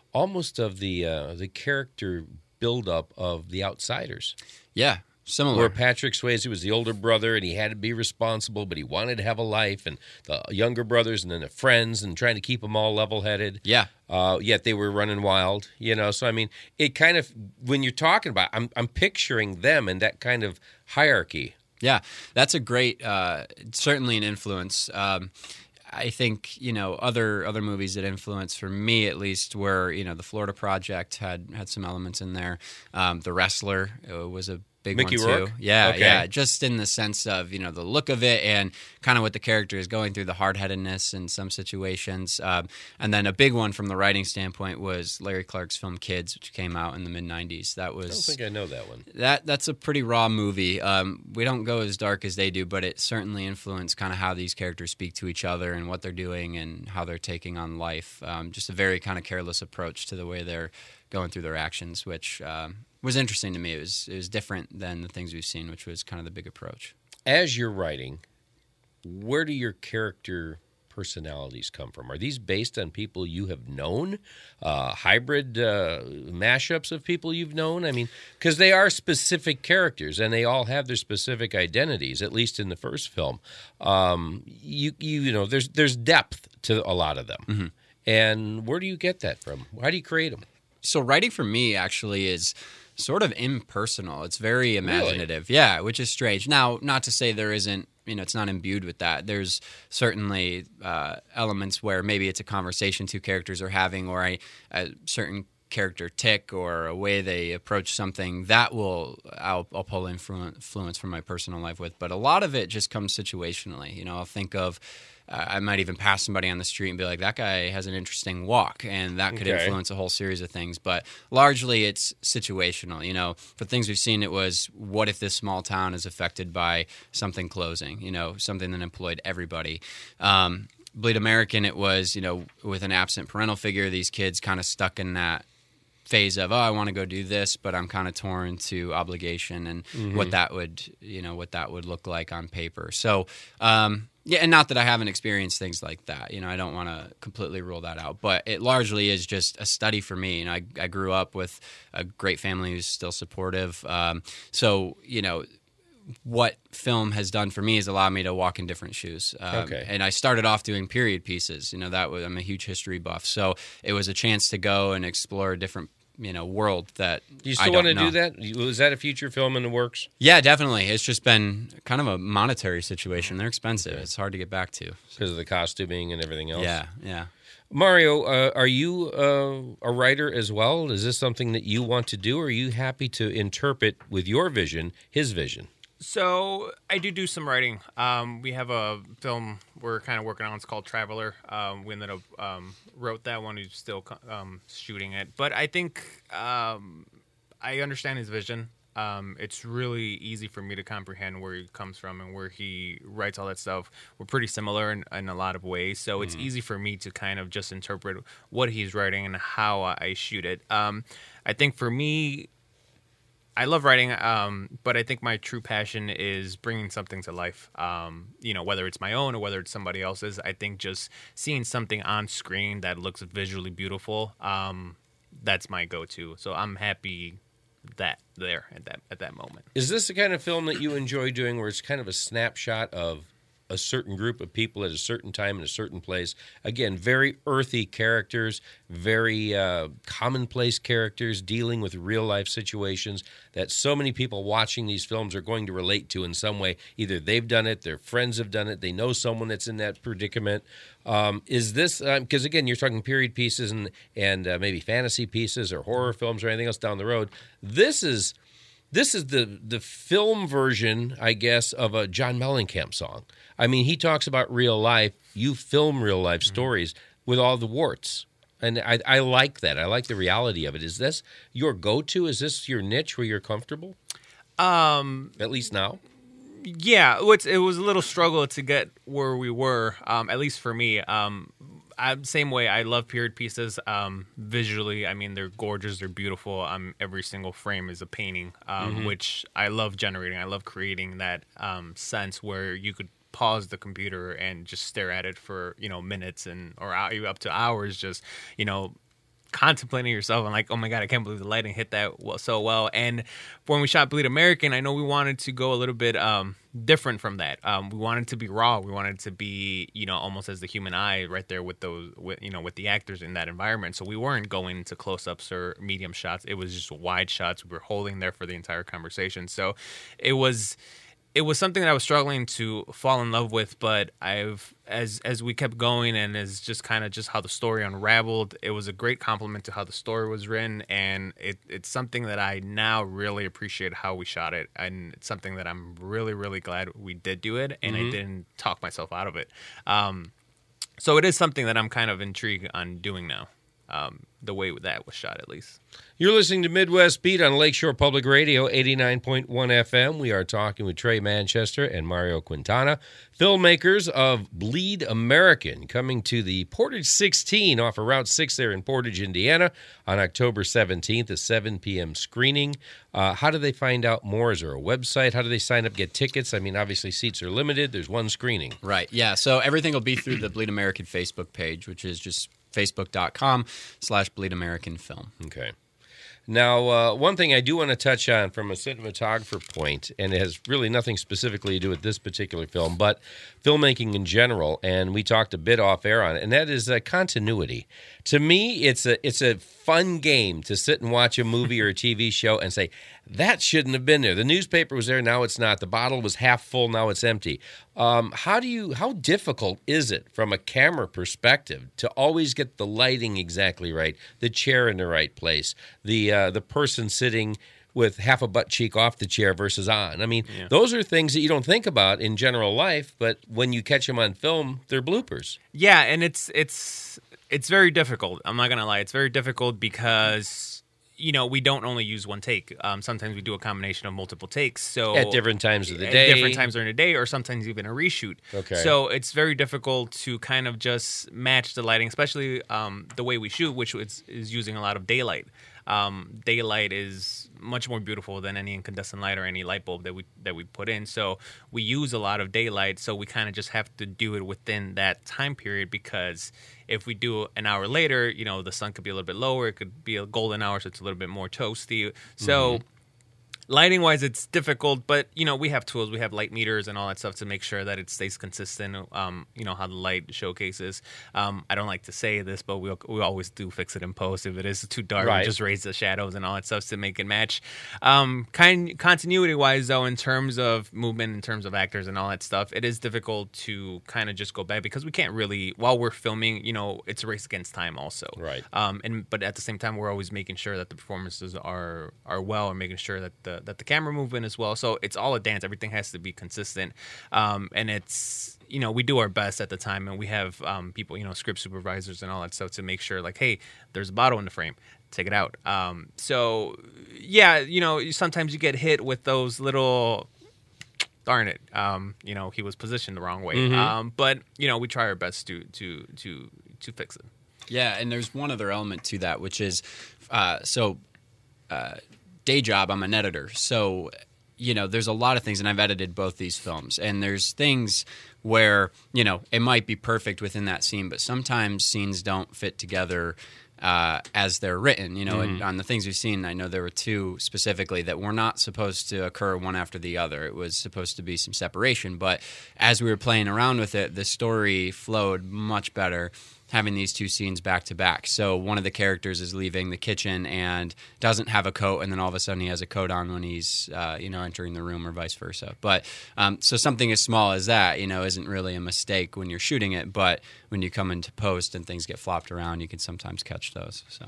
almost of the uh, the character buildup of The Outsiders. Yeah, similar. Where Patrick Swayze was the older brother and he had to be responsible, but he wanted to have a life, and the younger brothers and then the friends and trying to keep them all level-headed. Yeah. Uh, yet they were running wild, you know. So, I mean, it kind of, when you're talking about, I'm, I'm picturing them in that kind of hierarchy. Yeah, that's a great, uh, certainly an influence. Um, I think, you know, other other movies that influence, for me at least, were, you know, The Florida Project had had some elements in there. Um, The Wrestler uh, was a big Mickey one too. Rourke? Yeah, Okay. yeah, just in the sense of, you know, the look of it and kind of what the character is going through, the hard-headedness in some situations. Um, and then a big one from the writing standpoint was Larry Clark's film Kids, which came out in the mid nineties. That was I don't think I know that one. That that's a pretty raw movie. Um, we don't go as dark as they do, but it certainly influenced kind of how these characters speak to each other and what they're doing and how they're taking on life. Um, just a very kind of careless approach to the way they're going through their actions, which um, was interesting to me. It was it was different than the things we've seen, which was kind of the big approach. As you're writing, where do your character personalities come from? Are these based on people you have known, uh, hybrid uh, mashups of people you've known? I mean, because they are specific characters and they all have their specific identities. At least in the first film, um, you you you know, there's there's depth to a lot of them. Mm-hmm. And where do you get that from? How do you create them? So writing for me actually is sort of impersonal. It's very imaginative. Really? Yeah, which is strange. Now, not to say there isn't, you know, it's not imbued with that. There's certainly uh, elements where maybe it's a conversation two characters are having, or a, a certain character tick or a way they approach something that will I'll, I'll pull influ- influence from my personal life with. But a lot of it just comes situationally. You know, I'll think of Uh, I might even pass somebody on the street and be like, that guy has an interesting walk, and that could Okay. influence a whole series of things. But largely it's situational. You know, for things we've seen, it was, what if this small town is affected by something closing, you know, something that employed everybody. Um, Bleed American, it was, you know, with an absent parental figure, these kids kind of stuck in that phase of, oh, I want to go do this, but I'm kind of torn to obligation and Mm-hmm. what that would, you know, what that would look like on paper. So, um, yeah, and not that I haven't experienced things like that. You know, I don't want to completely rule that out, but it largely is just a study for me. And I, I grew up with a great family who's still supportive. Um, so, you know, what film has done for me is allowed me to walk in different shoes. Um, Okay. And I started off doing period pieces. You know, that was, I'm a huge history buff. So it was a chance to go and explore a different, you know, world that Do you I still don't want to know. do that? Was that a future film in the works? Yeah, definitely. It's just been kind of a monetary situation. They're expensive. It's hard to get back to. Because of the costuming and everything else? Yeah, yeah. Mario, uh, are you uh, a writer as well? Is this something that you want to do, or are you happy to interpret with your vision his vision? So I do do some writing. Um, we have a film we're kind of working on. It's called Traveler. Um, we ended up um, wrote that one. He's still um, shooting it. But I think um, I understand his vision. Um, it's really easy for me to comprehend where he comes from and where he writes all that stuff. We're pretty similar in, in a lot of ways. So it's easy for me to kind of just interpret what he's writing and how I shoot it. Um, I think for me, I love writing, um, but I think my true passion is bringing something to life. Um, you know, whether it's my own or whether it's somebody else's. I think just seeing something on screen that looks visually beautiful, um, that's my go-to. So I'm happy that there at that at that moment. Is this the kind of film that you enjoy doing, where it's kind of a snapshot of a certain group of people at a certain time in a certain place? Again, very earthy characters, very uh, commonplace characters dealing with real-life situations that so many people watching these films are going to relate to in some way. Either they've done it, their friends have done it, they know someone that's in that predicament. Um, is this, because um, again, you're talking period pieces and, and uh, maybe fantasy pieces or horror films or anything else down the road. This is... This is the the film version, I guess, of a John Mellencamp song. I mean, he talks about real life. You film real life mm-hmm. stories with all the warts. And I, I like that. I like the reality of it. Is this your go-to? Is this your niche where you're comfortable? Um, At least now? Yeah. It's, it was a little struggle to get where we were, um, at least for me. Um I, same way, I love period pieces. Um, visually, I mean, they're gorgeous, they're beautiful. Um, every single frame is a painting, um, Mm-hmm. which I love generating. I love creating that um, sense where you could pause the computer and just stare at it for, you know, minutes and or up to hours, just, you know, contemplating yourself and like, oh my God, I can't believe the lighting hit that well, so well. And when we shot Bleed American, I know we wanted to go a little bit um, different from that. Um, we wanted to be raw. We wanted to be, you know, almost as the human eye right there with those, with, you know, with the actors in that environment. So we weren't going to close-ups or medium shots. It was just wide shots. We were holding there for the entire conversation. So it was... It was something that I was struggling to fall in love with, but I've as as we kept going and as just kind of just how the story unraveled, it was a great compliment to how the story was written, and it, it's something that I now really appreciate how we shot it, and it's something that I'm really really glad we did do it, and mm-hmm. I didn't talk myself out of it. Um, so it is something that I'm kind of intrigued on doing now. Um, the way that was shot, at least. You're listening to Midwest Beat on Lakeshore Public Radio, eighty-nine point one F M. We are talking with Trey Manchester and Mario Quintana, filmmakers of Bleed American, coming to the Portage sixteen off of Route six there in Portage, Indiana, on October seventeenth, a seven p.m. screening. Uh, how do they find out more? Is there a website? How do they sign up, get tickets? I mean, obviously seats are limited. There's one screening. Right, yeah. So everything will be through the Bleed American Facebook page, which is just facebook.com slash Bleed American Film. Okay. Now, uh, one thing I do want to touch on from a cinematographer point, and it has really nothing specifically to do with this particular film, but filmmaking in general, and we talked a bit off air on it, and that is uh, continuity. To me, it's a it's a fun game to sit and watch a movie or a T V show and say, that shouldn't have been there. The newspaper was there, now it's not. The bottle was half full, now it's empty. Um, how do you? How difficult is it from a camera perspective to always get the lighting exactly right, the chair in the right place, the uh, the person sitting with half a butt cheek off the chair versus on? I mean, yeah. Those are things that you don't think about in general life, but when you catch them on film, they're bloopers. Yeah, and it's it's it's very difficult. I'm not gonna lie, it's very difficult because, you know, we don't only use one take. Um, sometimes we do a combination of multiple takes. So at different times of the at day. different times during the day, or sometimes even a reshoot. Okay. So it's very difficult to kind of just match the lighting, especially um, the way we shoot, which is, is using a lot of daylight. Um, daylight is much more beautiful than any incandescent light or any light bulb that we that we put in. So we use a lot of daylight. So we kind of just have to do it within that time period, because if we do an hour later, you know, the sun could be a little bit lower. It could be a golden hour, so it's a little bit more toasty. So mm-hmm. lighting wise, it's difficult, but you know, we have tools, we have light meters and all that stuff to make sure that it stays consistent. Um, you know, how the light showcases. Um, I don't like to say this, but we we always do fix it in post. If it is too dark, right. we just raise the shadows and all that stuff to make it match. Um, kind continuity wise, though, in terms of movement, in terms of actors and all that stuff, it is difficult to kind of just go back, because we can't really, while we're filming, you know, it's a race against time also. Right. Um, and but at the same time, we're always making sure that the performances are are well, and making sure that the that the camera movement as well. So it's all a dance. Everything has to be consistent. Um, and it's, you know, we do our best at the time, and we have um, people, you know, script supervisors and all that stuff to make sure, like, hey, there's a bottle in the frame, take it out. Um, so yeah, you know, sometimes you get hit with those little, darn it, um, you know, he was positioned the wrong way. Mm-hmm. Um, but you know, we try our best to to to to fix it. Yeah, and there's one other element to that, which is uh, so. Uh, day job, I'm an editor, so you know there's a lot of things, and I've edited both these films, and there's things where you know it might be perfect within that scene, but sometimes scenes don't fit together uh, as they're written. You know, mm-hmm. and on the things we've seen, I know there were two specifically that were not supposed to occur one after the other. It was supposed to be some separation, but as we were playing around with it, the story flowed much better having these two scenes back to back. So one of the characters is leaving the kitchen and doesn't have a coat, and then all of a sudden he has a coat on when he's uh, you know entering the room, or vice versa. But um, so something as small as that, you know, isn't really a mistake when you're shooting it, but when you come into post and things get flopped around, you can sometimes catch those. So,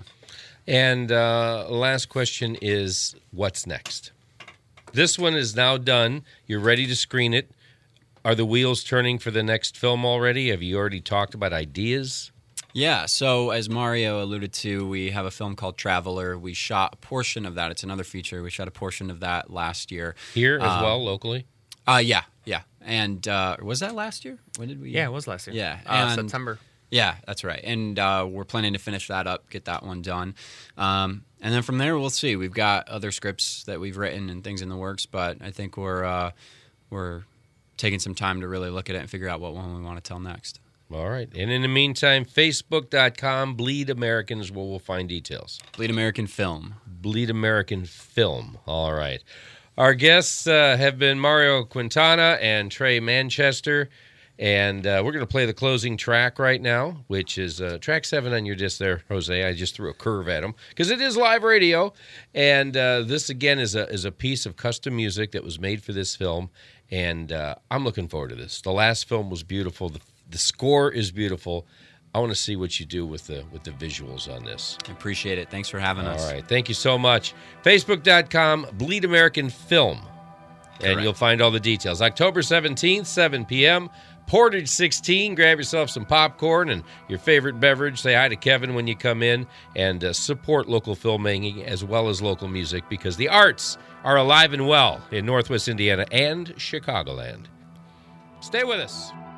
and uh, last question is, what's next? This one is now done. You're ready to screen it. Are the wheels turning for the next film already? Have you already talked about ideas? Yeah, so as Mario alluded to, we have a film called Traveler. We shot a portion of that. It's another feature. We shot a portion of that last year. Here as um, well, locally? Uh, yeah, yeah. And uh, was that last year? When did we? Yeah, it was last year. Yeah. Uh, and, September. Yeah, that's right. And uh, we're planning to finish that up, get that one done. Um, and then from there, we'll see. We've got other scripts that we've written and things in the works, but I think we're uh, we're... taking some time to really look at it and figure out what one we want to tell next. All right. And in the meantime, facebook dot com, Bleed Americans, where we'll find details. Bleed American Film. Bleed American Film. All right. Our guests uh, have been Mario Quintana and Trey Manchester. And uh, we're going to play the closing track right now, which is uh, track seven on your disc there, Jose. I just threw a curve at him because it is live radio. And uh, this, again, is a, is a piece of custom music that was made for this film. And uh, I'm looking forward to this. The last film was beautiful. The, the score is beautiful. I want to see what you do with the with the visuals on this. I appreciate it. Thanks for having us. All right. Thank you so much. facebook dot com, Bleed American Film. And Correct. You'll find all the details. October seventeenth, seven p.m., Portage sixteen. Grab yourself some popcorn and your favorite beverage. Say hi to Kevin when you come in, and uh, support local filmmaking as well as local music, because the arts are alive and well in Northwest Indiana and Chicagoland. Stay with us.